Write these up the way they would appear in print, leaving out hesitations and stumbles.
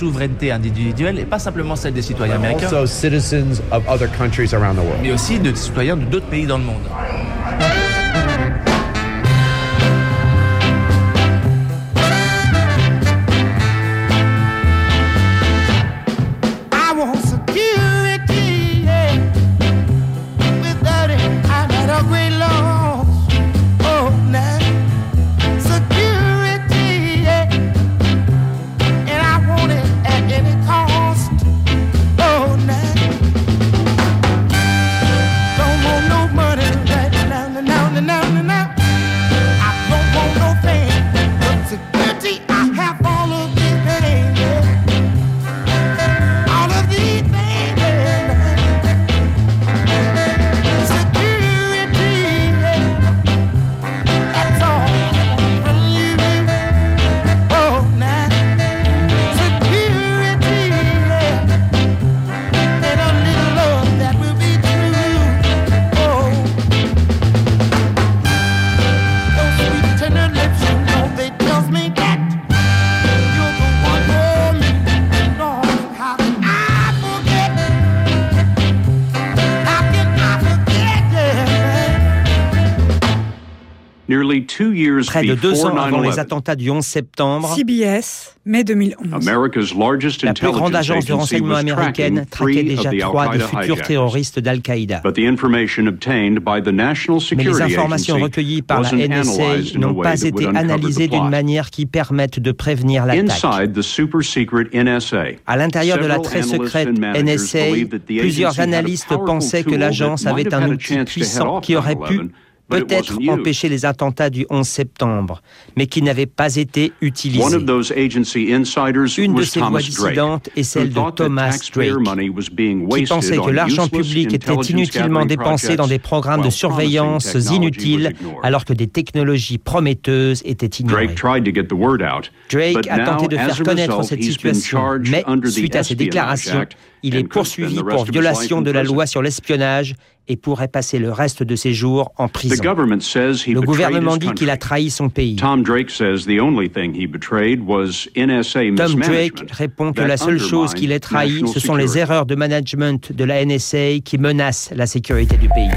souveraineté individuelle et pas simplement celle des citoyens américains, also citizens of other countries around the world. mais aussi de citoyens d'autres pays dans le monde. Près de 2 ans avant les attentats du 11 septembre, CBS, mai 2011. La plus grande agence de renseignement américaine traquait déjà 3 des futurs terroristes d'Al-Qaïda. Mais les informations recueilles par la NSA n'ont pas été analysées d'une manière qui permette de prévenir l'attaque. À l'intérieur de la très secrète NSA, plusieurs analystes pensaient que l'agence avait un outil puissant qui aurait pu peut-être empêcher les attentats du 11 septembre, mais qui n'avait pas été utilisé. Une de ces voix dissidentes est celle de Thomas Drake, qui pensait que l'argent public était inutilement dépensé dans des programmes de surveillance inutiles, alors que des technologies prometteuses étaient ignorées. Drake a tenté de faire connaître cette situation, mais suite à ses déclarations, il est poursuivi pour violation de la loi sur l'espionnage et pourrait passer le reste de ses jours en prison. Le gouvernement dit qu'il a trahi son pays. Tom Drake répond que la seule chose qu'il ait trahie, ce sont les erreurs de management de la NSA qui menacent la sécurité du pays.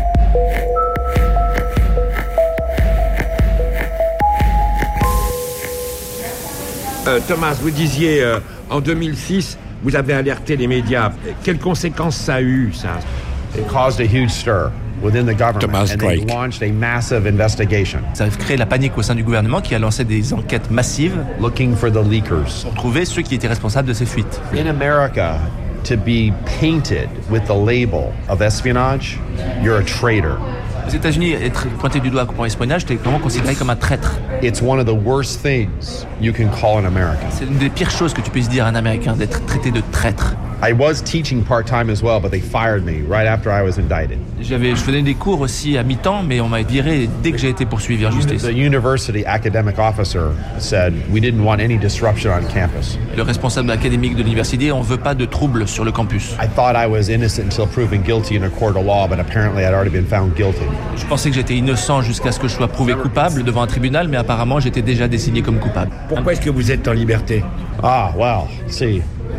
Thomas, vous disiez en 2006, vous avez alerté les médias. Quelles conséquences ça a eu, ça? It caused a huge stir within the government and they launched a massive investigation. Ça a créé la panique au sein du gouvernement qui a lancé des enquêtes massives looking for the leakers. Pour trouver ceux qui étaient responsables de ces fuites. In America, to be painted with the label of espionage, you're a traitor. Aux États-Unis, être pointé du doigt pour espionnage, t'es vraiment considéré comme un traître. It's one of the worst things you can call an American. C'est une des pires choses que tu puisses dire à un Américain, d'être traité de traître. I was teaching part-time as well, but they fired me right after I was indicted. Je faisais des cours aussi à mi-temps, mais on m'a viré dès que j'ai été poursuivi en justice. The university academic officer said we didn't want any disruption on campus. Le responsable académique de l'université, on veut pas de troubles sur le campus. I thought I was innocent until proven guilty in a court of law, but apparently I'd already been found guilty. Je pensais que j'étais innocent jusqu'à ce que je sois prouvé coupable devant un tribunal, mais apparemment j'étais déjà désigné comme coupable. Pourquoi est-ce que vous êtes en liberté? Well, see,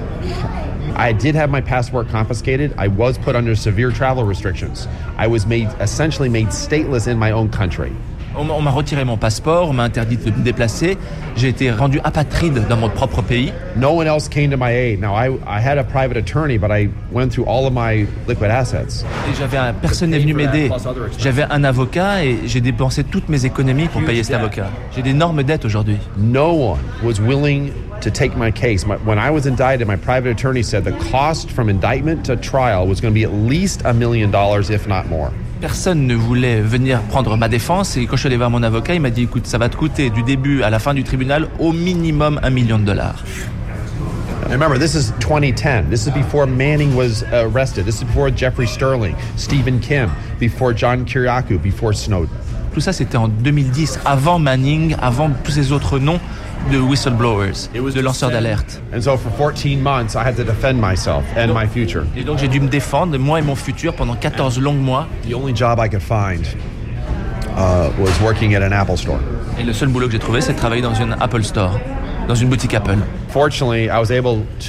I did have my passport confiscated. I was put under severe travel restrictions. I was essentially made stateless in my own country. On m'a retiré mon passeport, on m'a interdit de me déplacer. J'ai été rendu apatride dans mon propre pays. No one else came to my aid. Now, I had a private attorney, but I went through all of my liquid assets. Et personne n'est venu m'aider. J'avais un avocat et j'ai dépensé toutes mes économies pour payer cet avocat. J'ai d'énormes dettes aujourd'hui. No one was willing to take my case. When I was indicted, my private attorney said the cost from indictment to trial was going to be at least $1 million, if not more. Personne ne voulait venir prendre ma défense et quand je suis allé voir mon avocat, il m'a dit écoute, ça va te coûter du début à la fin du tribunal au minimum $1 million. And remember, this is 2010. This is before Manning was arrested. This is before Jeffrey Sterling, Stephen Kim, before John Kiriakou, before Snowden. Tout ça, c'était en 2010, avant Manning, avant tous ces autres noms de whistleblowers, de lanceurs d'alerte. And so for 14 months, I had to defend myself and my future. Et donc j'ai dû me défendre, moi et mon futur, pendant 14 longs mois. The only job I could find was working at an Apple store. Et le seul boulot que j'ai trouvé, c'est de travailler dans une Apple Store, dans une boutique Apple. Fortunately, I was able